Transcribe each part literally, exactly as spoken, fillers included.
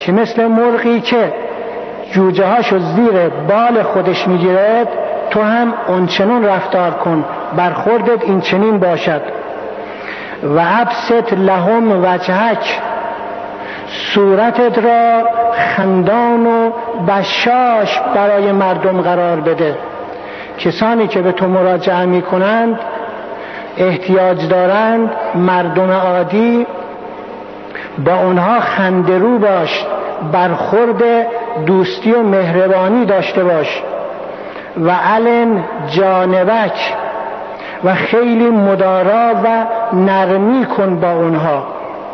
که مثل مرغی که جوجه هاشو زیر بال خودش میگیرد، تو هم اونچنون رفتار کن، برخوردت این چنین باشد. و ابسط لهم وجهک، صورتت را خندان و بشاش برای مردم قرار بده. کسانی که به تو مراجعه می کنند، احتیاج دارند، مردم عادی، با اونها خنده‌رو باش، برخورد دوستی و مهربانی داشته باش. و علن جانبک، و خیلی مدارا و نرمی کن با اونها.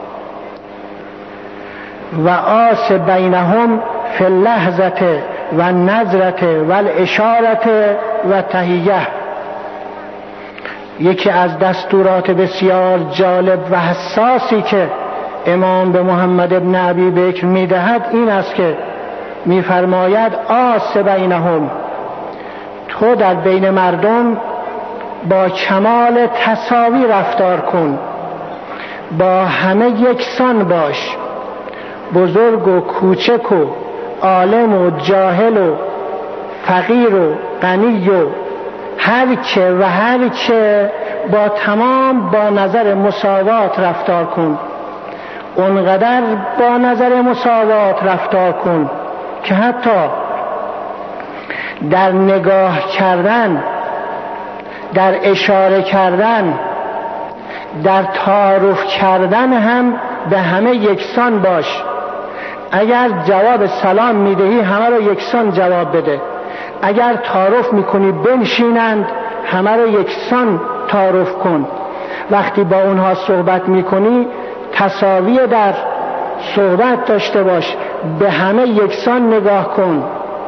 و آس بینهم فی اللحظه و نظرته و الاشارته و تحیه. یکی از دستورات بسیار جالب و حساسی که امام به محمد ابن ابی بکر میدهد این است که میفرماید آس بینهم، تو در بین مردم با کمال تساوی رفتار کن، با همه یکسان باش، بزرگ و کوچک و عالم و جاهل و فقیر و غنی و هر که و هر که، با تمام با نظر مساوات رفتار کن. اونقدر با نظر مساوات رفتار کن که حتی در نگاه کردن، در اشاره کردن، در تعارف کردن هم به همه یکسان باش. اگر جواب سلام میدهی همه رو یکسان جواب بده. اگر تعارف میکنی بنشینند، همه رو یکسان تعارف کن. وقتی با اونها صحبت میکنی تساوی در صحبت داشته باش، به همه یکسان نگاه کن.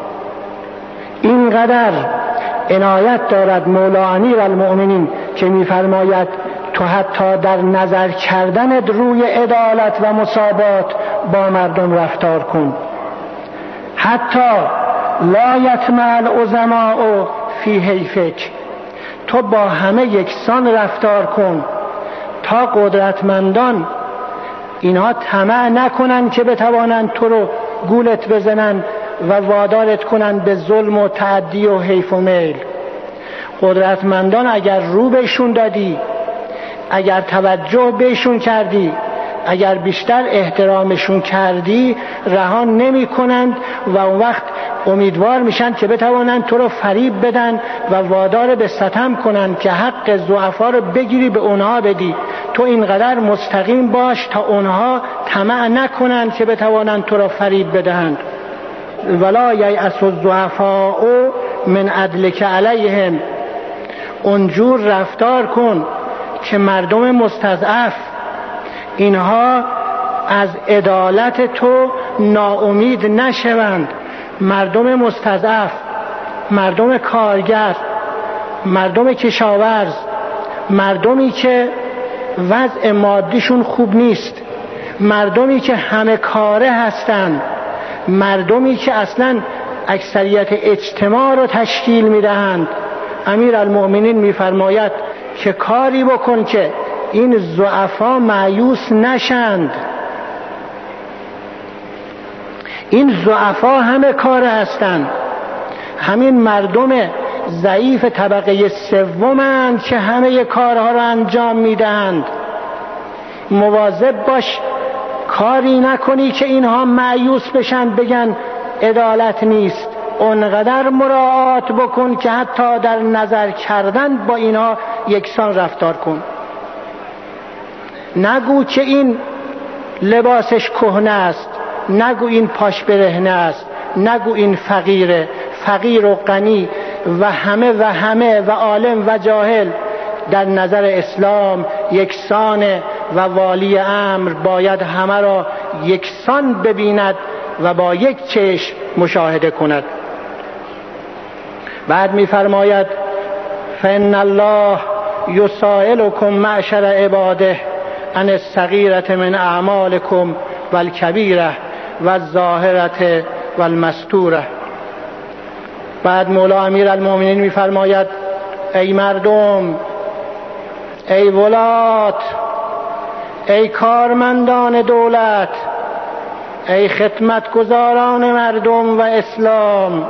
اینقدر عنایت دارد مولا امیرالمؤمنین که میفرماید تو حتی در نظر کردن روی عدالت و مساوات با مردم رفتار کن. حتی لا یطمع العظماء فی حیفک، تو با همه یکسان رفتار کن تا قدرتمندان اینها طمع نکنن که بتوانند تو رو گولت بزنن و وادارت کنن به ظلم و تعدی و حیف و میل. قدرتمندان اگر رو بهشون دادی، اگر توجه بهشون کردی، اگر بیشتر احترامشون کردی، رها نمی کنند و اون وقت امیدوار میشن که بتوانند تو رو فریب بدن و وادار به ستم کنند که حق ضعفا رو بگیری به اونها بدی. تو اینقدر مستقیم باش تا اونها طمع نکنند که بتوانند تو را فریب بدهند. ولا ییأس الضعفاء من عدلک علیهم، اونجور رفتار کن که مردم مستضعف اینها از عدالت تو ناامید نشوند. مردم مستضعف، مردم کارگر، مردم کشاورز، مردمی که وضع مادیشون خوب نیست، مردمی که همه کاره هستند، مردمی که اصلا اکثریت اجتماع رو تشکیل میدهند، امیرالمؤمنین میفرماید که کاری بکن که این ضعفا مایوس نشند. این ضعفا همه کاره هستند، همین مردم ضعیف طبقه سومند که همه کارها را انجام میدهند. مواظب باش کاری نکنی که اینها مایوس بشن بگن عدالت نیست. اونقدر مراعات بکن که حتی در نظر کردن با اینها یکسان رفتار کن. نگو که این لباسش کهنه است، نگو این پاش برهنه است، نگو این فقیره. فقیر و غنی و همه و همه و عالم و جاهل در نظر اسلام یکسانه و والی امر باید همه را یکسان ببیند و با یک چشم مشاهده کند. بعد می‌فرماید فإن الله یسائلکم معشر عباده عن الصغیرة من اعمالکم والکبیرة والظاهرة والمستورة. بعد مولا امیرالمؤمنین می‌فرماید ای مردم، ای ولات، ای کارمندان دولت، ای خدمتگزاران مردم و اسلام،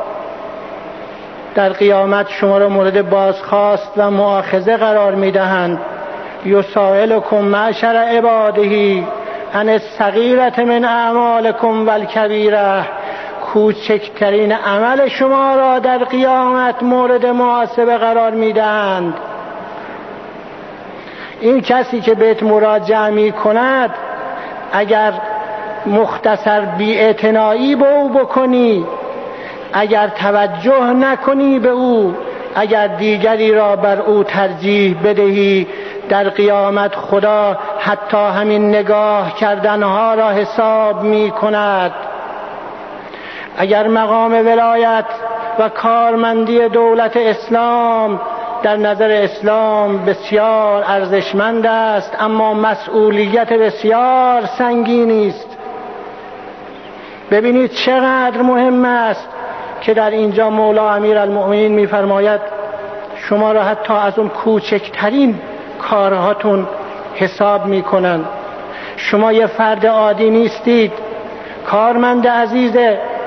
در قیامت شما را مورد بازخواست و مؤاخذه قرار می‌دهند. یسائلکم معشر عباده عن الصغیرة من اعمالکم والکبیرة، کوچکترین عمل شما را در قیامت مورد محاسبه قرار می‌دهند. این کسی که بهت مراجعه می‌کند، اگر مختصر بی‌اعتنایی به او بکنی، اگر توجه نکنی به او، اگر دیگری را بر او ترجیح بدهی، در قیامت خدا حتی همین نگاه کردنها را حساب می کند. اگر مقام ولایت و کارمندی دولت اسلام در نظر اسلام بسیار ارزشمند است، اما مسئولیت بسیار سنگینی است. ببینید چقدر مهم است که در اینجا مولا امیرالمؤمنین می‌فرماید شما را حتی از اون کوچکترین کارهاتون حساب می‌کنند. شما یه فرد عادی نیستید. کارمند عزیز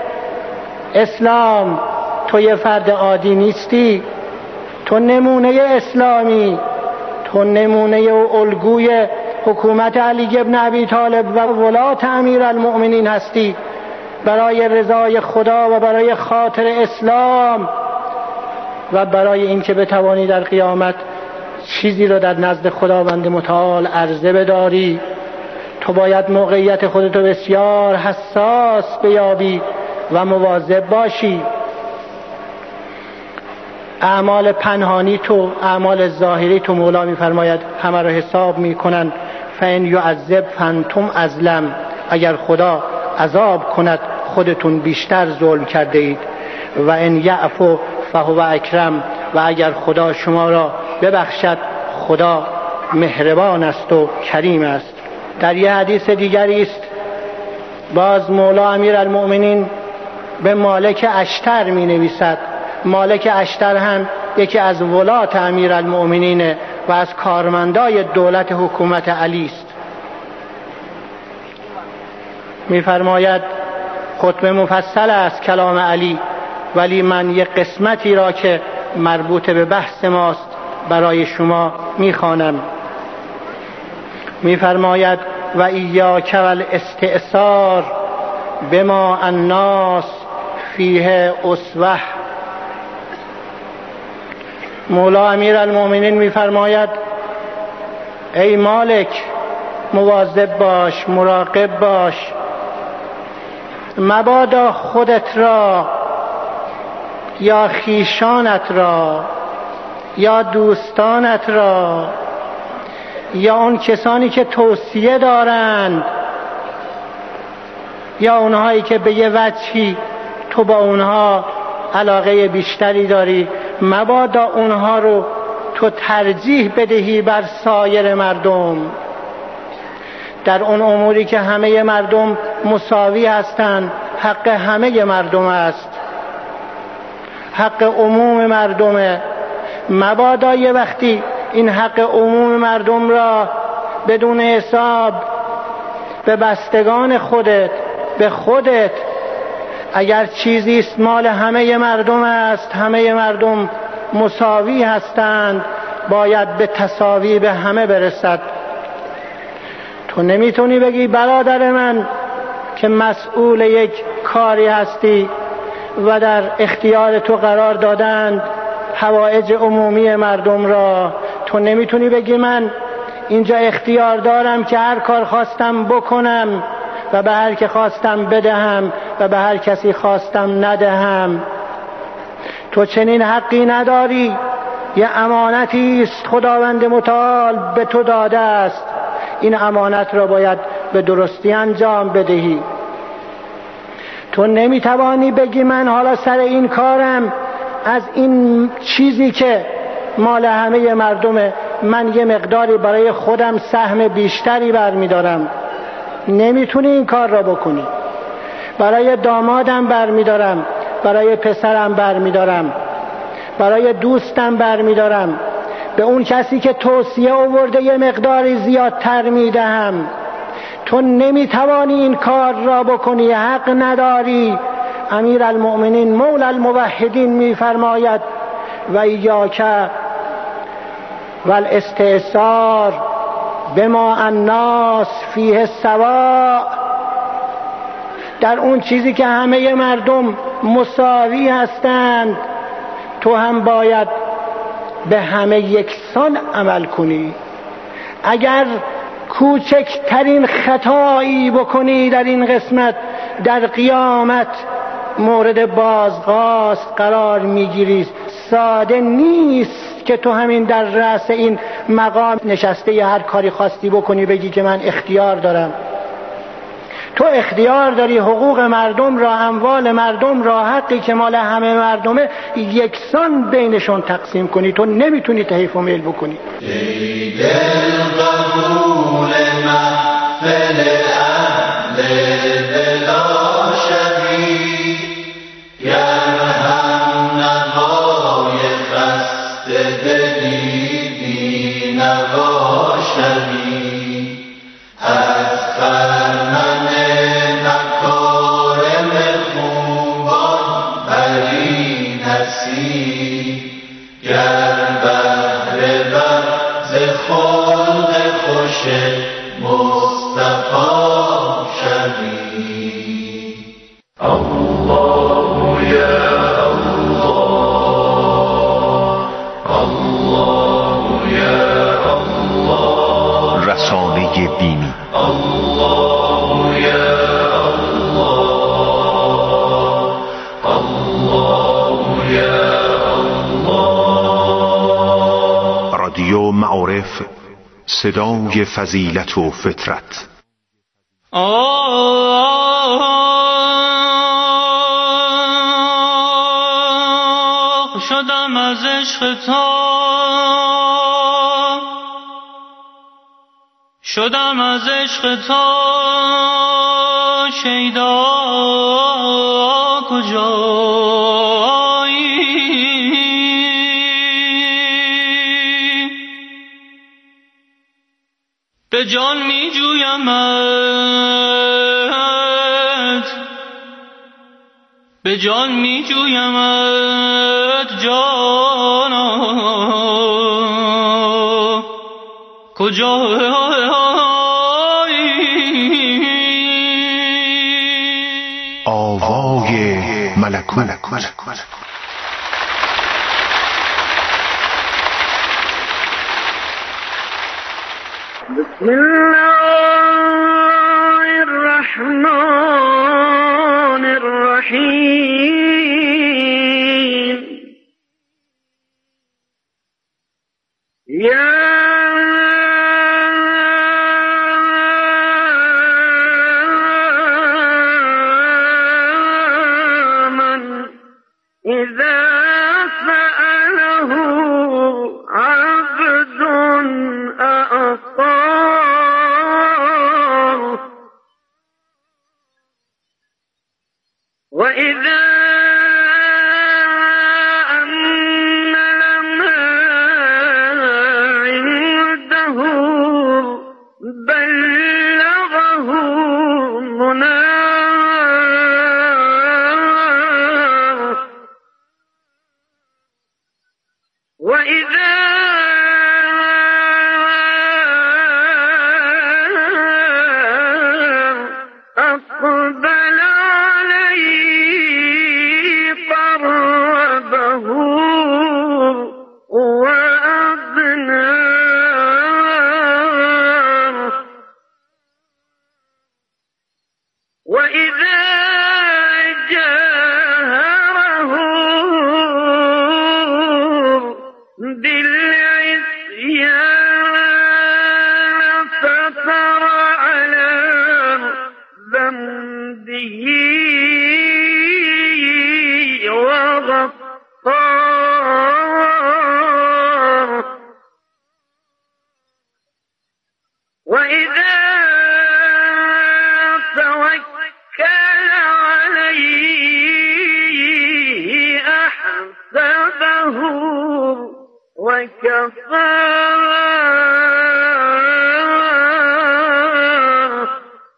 اسلام، تو یه فرد عادی نیستی. تو نمونه اسلامی، تو نمونه و الگوی حکومت علی ابن ابی طالب و ولات امیرالمؤمنین هستی. برای رضای خدا و برای خاطر اسلام و برای اینکه بتوانی در قیامت چیزی را در نزد خداوند متعال عرضه بداری، تو باید موقعیت خودتو بسیار حساس بیابی و مواظب باشی. اعمال پنهانی تو، اعمال ظاهری تو، مولا میفرماید همه را حساب میکنن. فإن یعذب فانتم اظلم، اگر خدا عذاب کند خودتون بیشتر ظلم کرده اید. و ان یعفو فهو اکرم، و اگر خدا شما را ببخشد خدا مهربان است و کریم است. در یه حدیث دیگری است باز مولا امیرالمؤمنین به مالک اشتر می نویسد. مالک اشتر هم یکی از ولات امیرالمؤمنین و از کارمندای دولت حکومت علی است. می فرماید خطبه مفصل است کلام علی، ولی من یک قسمتی را که مربوط به بحث ماست برای شما می خوانم. می فرماید و ایاک والاستئثار بما الناس فیه اسوه. مولا امیرالمؤمنین می فرماید ای مالک، مواظب باش، مراقب باش، مبادا خودت را یا خیشانت را یا دوستانت را یا اون کسانی که توصیه دارند یا اونهایی که به یه وجهی تو با اونها علاقه بیشتری داری، مبادا اونها رو تو ترجیح بدهی بر سایر مردم. در اون اموری که همه مردم مساوی هستند، حق همه مردم است، حق عموم مردمه. مبادا یه وقتی این حق عموم مردم را بدون حساب به بستگان خودت، به خودت، اگر چیزی است مال همه مردم است، همه مردم مساوی هستند، باید به تساوی به همه برسد. تو نمیتونی بگی برادر من که مسئول یک کاری هستی و در اختیار تو قرار دادند حوائج عمومی مردم را، تو نمیتونی بگی من اینجا اختیار دارم که هر کار خواستم بکنم و به هر که خواستم بدهم و به هر کسی خواستم ندهم. تو چنین حقی نداری. یه امانتی است خداوند متعال به تو داده است، این امانت را باید به درستی انجام بدهی. تو نمیتوانی بگی من حالا سر این کارم از این چیزی که مال همه مردمه من یه مقداری برای خودم سهم بیشتری برمیدارم. نمیتونی این کار را بکنی. برای دامادم برمیدارم، برای پسرم برمیدارم، برای دوستم برمیدارم، به اون کسی که توصیه آورده یه مقداری زیادتر میدهم. تو نمیتوانی این کار را بکنی، حق نداری. امیر المؤمنین مولا الموحدین میفرماید و ایاک و الاستئثار بما الناس فیه سواء، در اون چیزی که همه مردم مساوی هستند تو هم باید به همه یکسان عمل کنی. اگر کوچکترین خطایی بکنی در این قسمت، در قیامت مورد بازخواست قرار میگیری. ساده نیست که تو همین در رأس این مقام نشسته ی هر کاری خواستی بکنی بگی که من اختیار دارم. تو اختیار داری حقوق مردم را، اموال مردم را، حقی که مال همه مردمه یکسان بینشون تقسیم کنی. تو نمیتونی تحریف و میل بکنی. ای دل قبول محفل اهل بلا شوی، گر هم نوای خسته دلی بی نوا شوی، از خرمن مکارم خوبان بری نسی، گر بهره بر ز خلق خوش مصطفی شوی. الله یا الله، الله یا الله. رسانه دینی الله یا الله، الله یا الله. رادیو معارف، صدای فضیلت و فطرت. آه شدم از عشق تا، شدم از عشق تا شیدا کجایی، به جان می جویمت، به جان می جویمت جانا کجایی. آوای ملکوت. بسم الله الرحمن الرحیم. یا من اذا سأله عبد أعطاه، وإذا أمل ما عنده بلغه مناه، وإذا أقبل عليه قربه وأدناه، وإذا جاهره بالعصيان فتر على ذنبه وغفار، وإذا توكل عليه أحسبه وكفاه،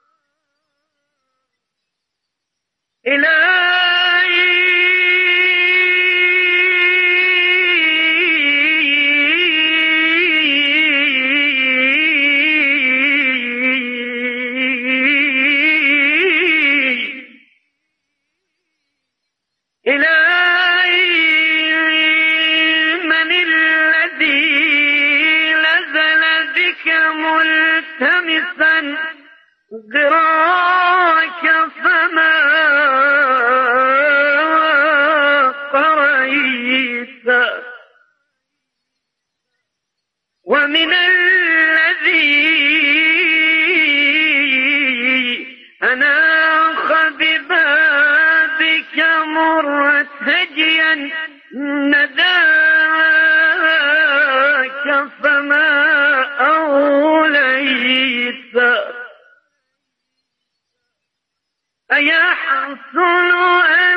ملتمسا غراك فما قريت ومن الذي أناخ ببابك مرتجيا نداك فما أوليت أيحسن أن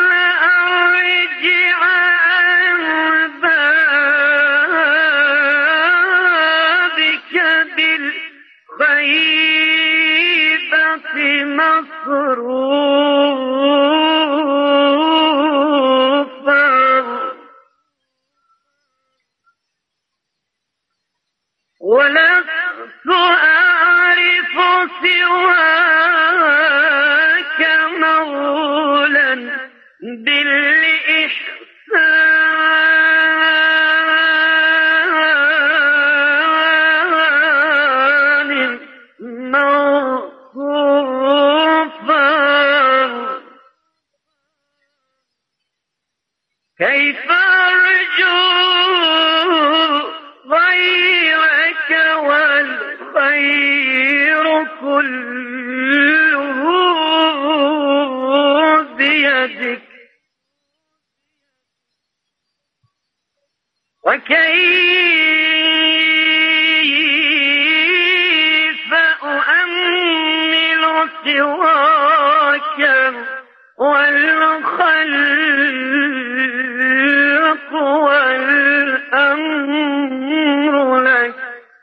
أرجع عن بابك بالخيبة مصروفا ولست أعرف سواك مولا بالإحسان موصوفا كيف أرجو غيرك والخير كله بيدك وكيف أؤمل سواك والخلق والأمر لك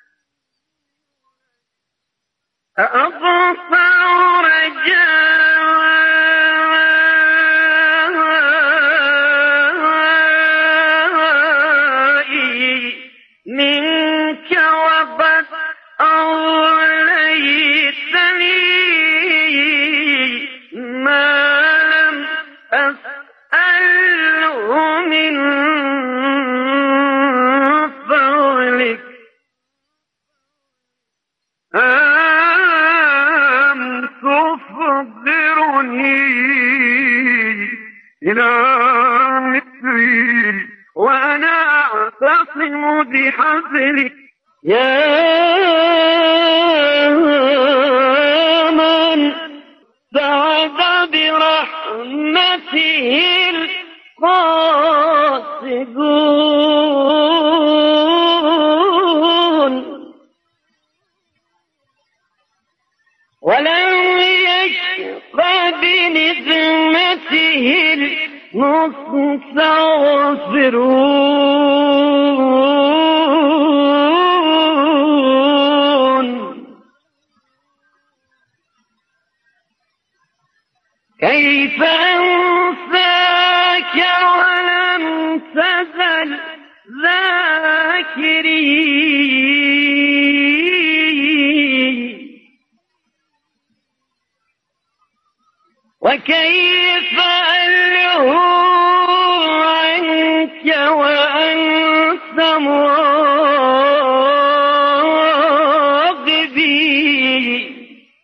أقطع رجائي منك وقد أوليتني ما لم أسأله من فضلك أم تفضرني إلى مثلي وأنا أعتصم بحبلك يا من سعد برحمته القاصدون ولم يشق بنعمته المستغفرون كيف أنساك ولم تزل ذاكري وكيف ألهو عنك وأنت مراقبي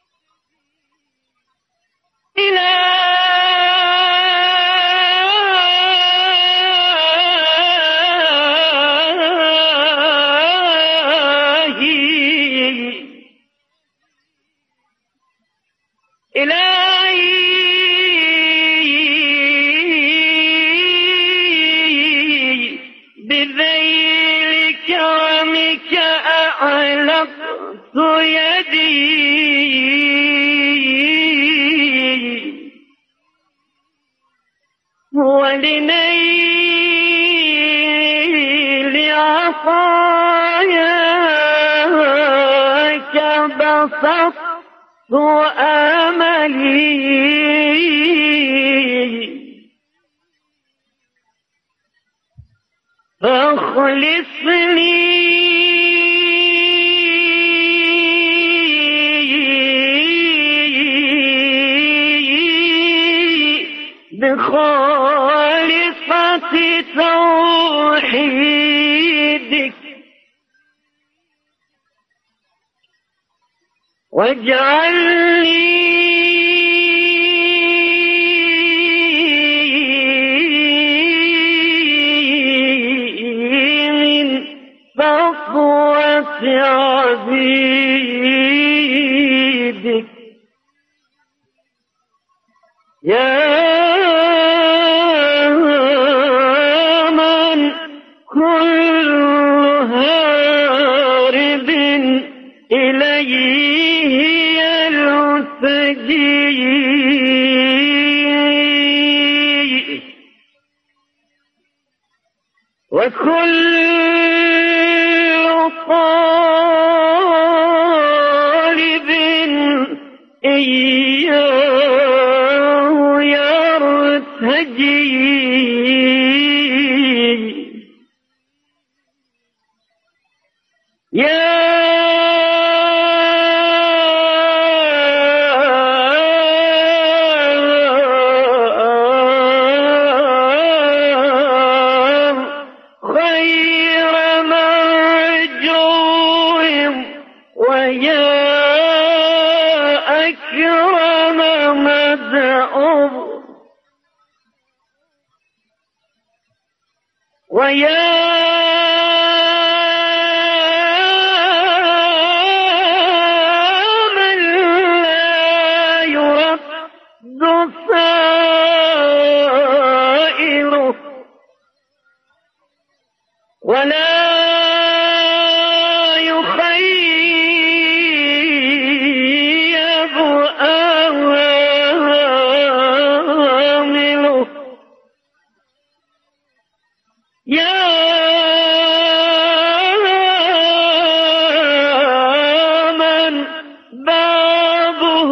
إلهي بذيل كرمك أعلقت يدي ولنيل عطاياك بسطت أملي أخلصني بخالصة توحيدك واجعلني من صفوة عبيدك يا من كل هارب إليه يلتجي وكل طالب إياه يرتجي يا خير مرجو ويا أكرم مدعو ويا من لا يرد سائله ولا يخيب آمله يا من بابه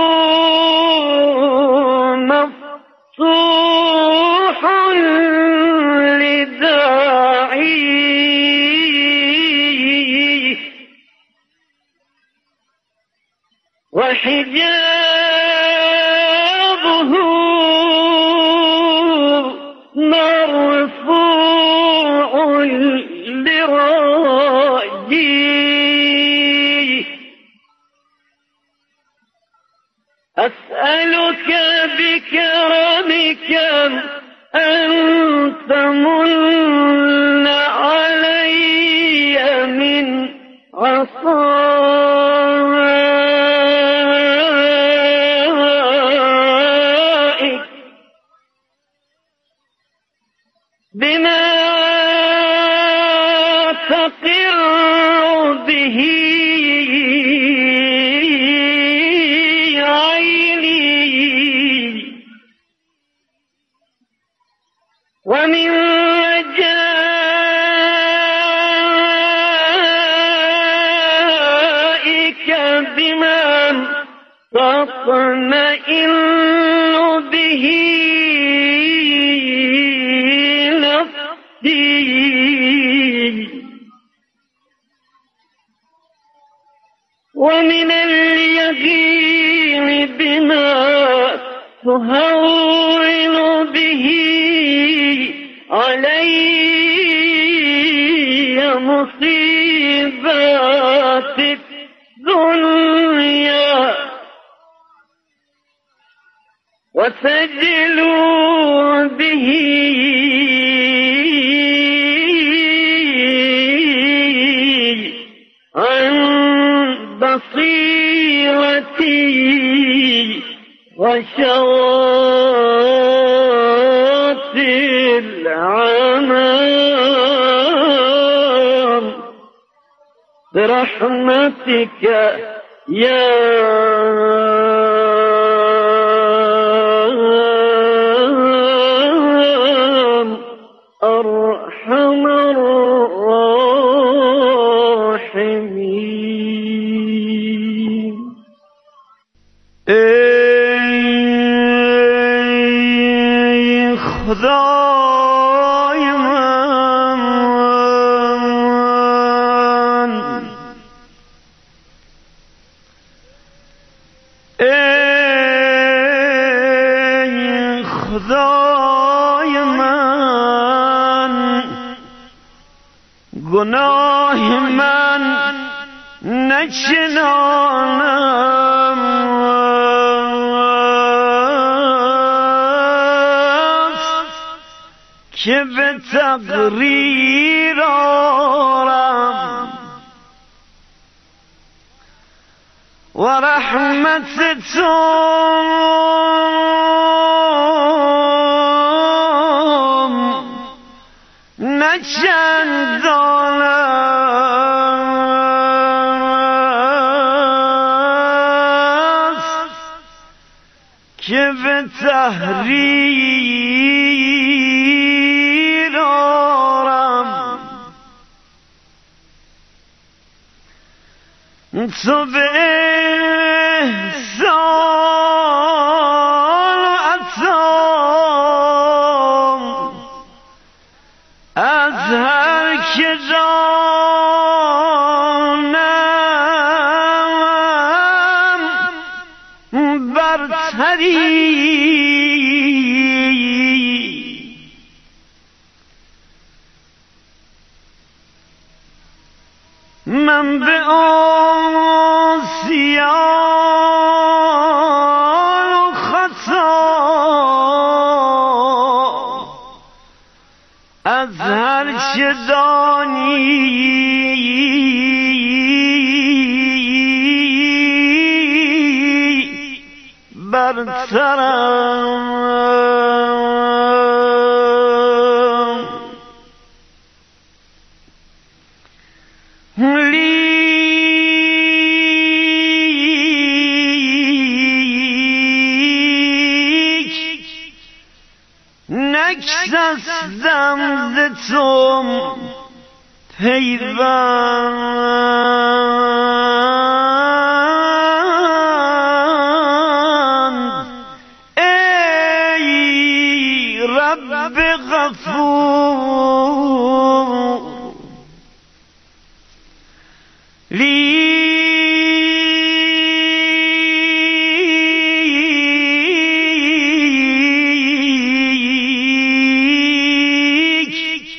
مفتوح لداعيه وحجابه مرفوع لراجيه أسألك بكرمك أن تمن علي من عطائك بما تقر به عيني ومن رجائك بما تطمئن به نفسي ومن اليقين بما تهون به علي مصيبات الدنيا وسجلوا به عن بصيرتي وشوات العمام برحمتك يا أرحم الراحمين. ای خدای من خدای من گناه من نچنانم که به تقریر آرم و رحمت تو نچندان است که به تحریر آرم. تو به احسان و عطا از هر که جانم برتری. من به عصیان و خطا از هر چه دانی برترم. لیک نگسستم ز تو پیوند ای رب غفور. لیک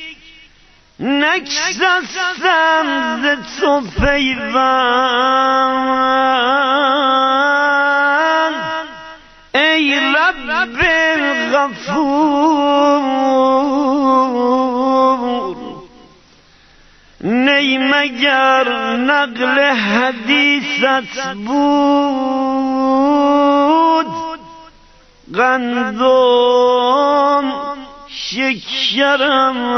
نگسستم ز تو پیوند ای رب غفور. نی مگر نقل حدیثت بود قندم شکرم.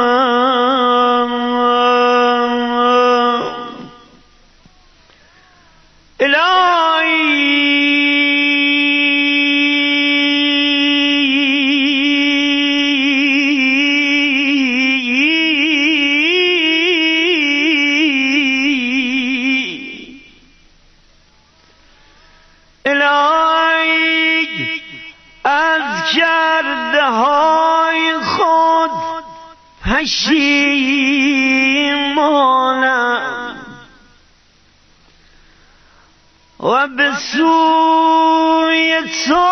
الهی از کرده های خود پشیمانم و به سوی تو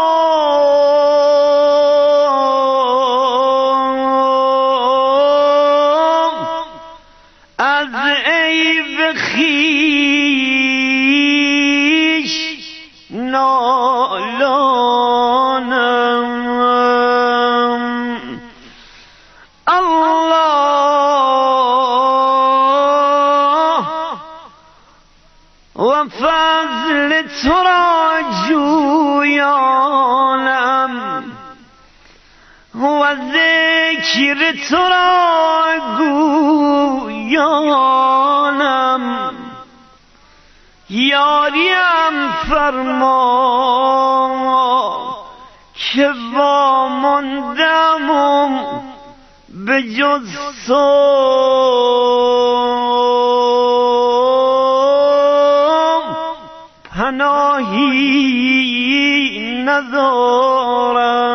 از عیب خویش نالانم. الله و فضل تو را جویانم و ذکر تو را گویانم. یاریم فرما که واماندم به جز تو پناهی ندارم.